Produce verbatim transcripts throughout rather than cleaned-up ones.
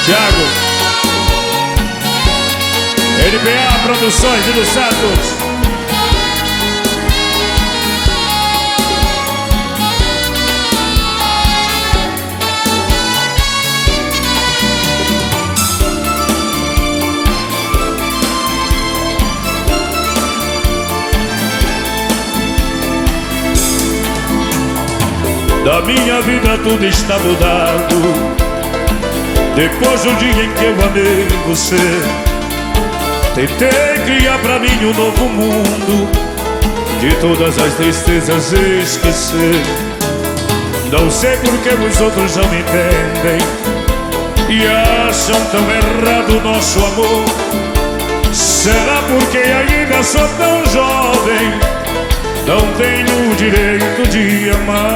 Thiago, L B A Produções de Los Santos. Da minha vida tudo está mudado depois do dia em que eu amei você. Tentei criar pra mim um novo mundo, de todas as tristezas esquecer. Não sei porque os outros não me entendem e acham tão errado o nosso amor. Será porque ainda sou tão jovem, não tenho o direito de amar?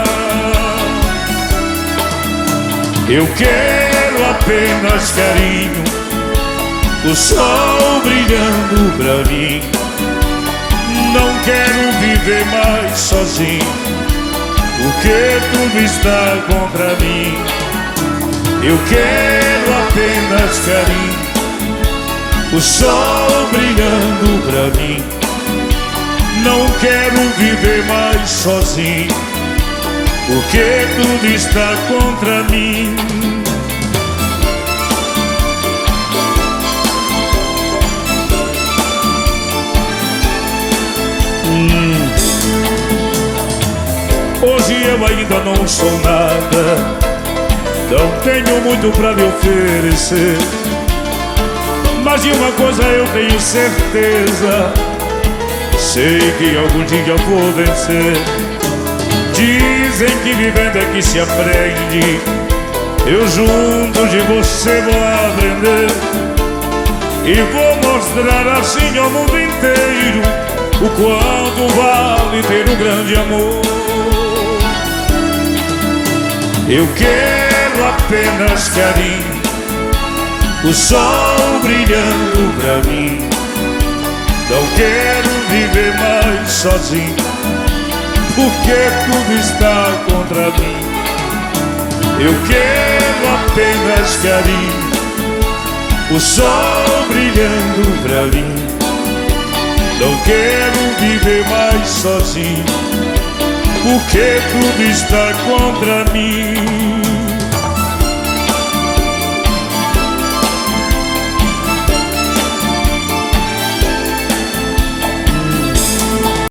Eu quero apenas carinho, o sol brilhando pra mim. Não quero viver mais sozinho, porque tudo está contra mim. Eu quero apenas carinho, o sol brilhando pra mim. Não quero viver mais sozinho, porque tudo está contra mim. hum. Hoje eu ainda não sou nada, não tenho muito pra lhe oferecer, mas de uma coisa eu tenho certeza: sei que algum dia vou vencer. Dizem que vivendo é que se aprende, eu junto de você vou aprender. E vou mostrar assim ao mundo inteiro o quanto vale ter um grande amor. Eu quero apenas carinho, o sol brilhando pra mim. Não quero viver mais sozinho, porque tudo está contra mim. Eu quero apenas carinho, o sol brilhando pra mim. Não quero viver mais sozinho, porque tudo está contra mim.